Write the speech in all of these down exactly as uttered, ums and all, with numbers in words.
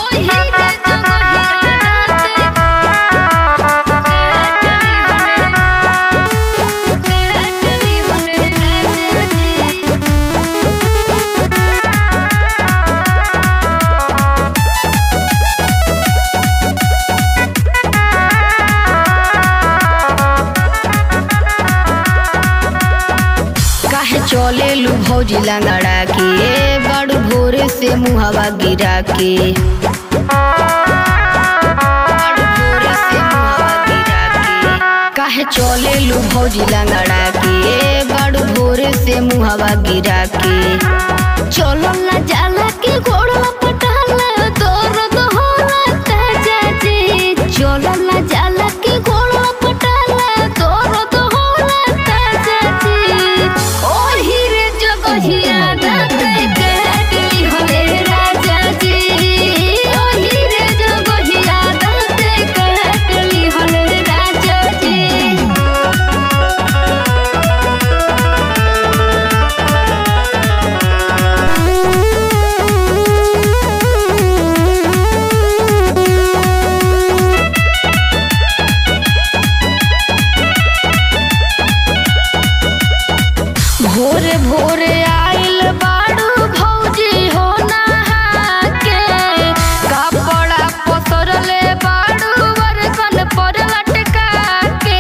चले लू भौजी लंगड़ा के बड़ भोरे से मुहवा गिरा के काहे चले लू भौजी लंगड़ा के बड़ भोरे से मुहवा गिरा के चलो ना जाला के घोड़ा पटाला दर्द होला ताजा जी चलो ना जाला के घोड़ा पटाला दर्द होला ताजा जी ओही रे जगहिया दाते काटली होले राजा जी ओही रे जगहिया दाते काटली होले राजा जी। भोरे भोरे आइल बाड़ू भौजी हो नहा के कपड़ा पसरले बाड़ू बरसन पर लटका के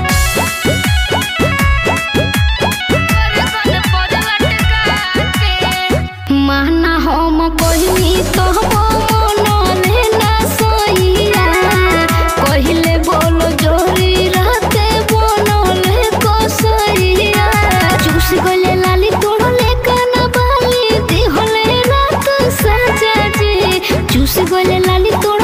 बरसन पर लटका के माना हम कहनी तो मनले ना सैया कहले बोलो जोरी राते बनले कसैया चूस गले लाली तोड़ले काना बाली दी होले रात साजा जी चूस गले लाली तोड़